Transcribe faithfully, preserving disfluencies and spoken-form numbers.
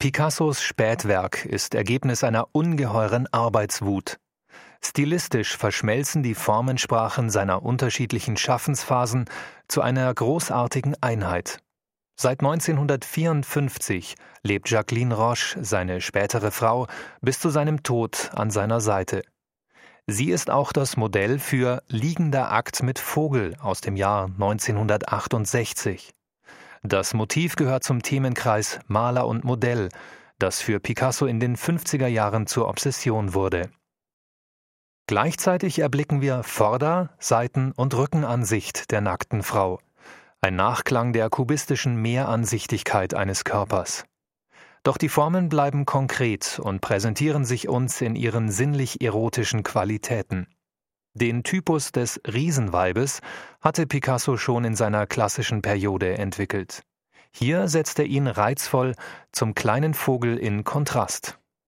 Picassos Spätwerk ist Ergebnis einer ungeheuren Arbeitswut. Stilistisch verschmelzen die Formensprachen seiner unterschiedlichen Schaffensphasen zu einer großartigen Einheit. Seit neunzehnhundertvierundfünfzig lebt Jacqueline Roche, seine spätere Frau, bis zu seinem Tod an seiner Seite. Sie ist auch das Modell für Liegender Akt mit Vogel aus dem Jahr neunzehnhundertachtundsechzig. Das Motiv gehört zum Themenkreis Maler und Modell, das für Picasso in den fünfziger Jahren zur Obsession wurde. Gleichzeitig erblicken wir Vorder-, Seiten- und Rückenansicht der nackten Frau, ein Nachklang der kubistischen Mehransichtigkeit eines Körpers. Doch die Formen bleiben konkret und präsentieren sich uns in ihren sinnlich-erotischen Qualitäten. Den Typus des Riesenweibes hatte Picasso schon in seiner klassischen Periode entwickelt. Hier setzt er ihn reizvoll zum kleinen Vogel in Kontrast.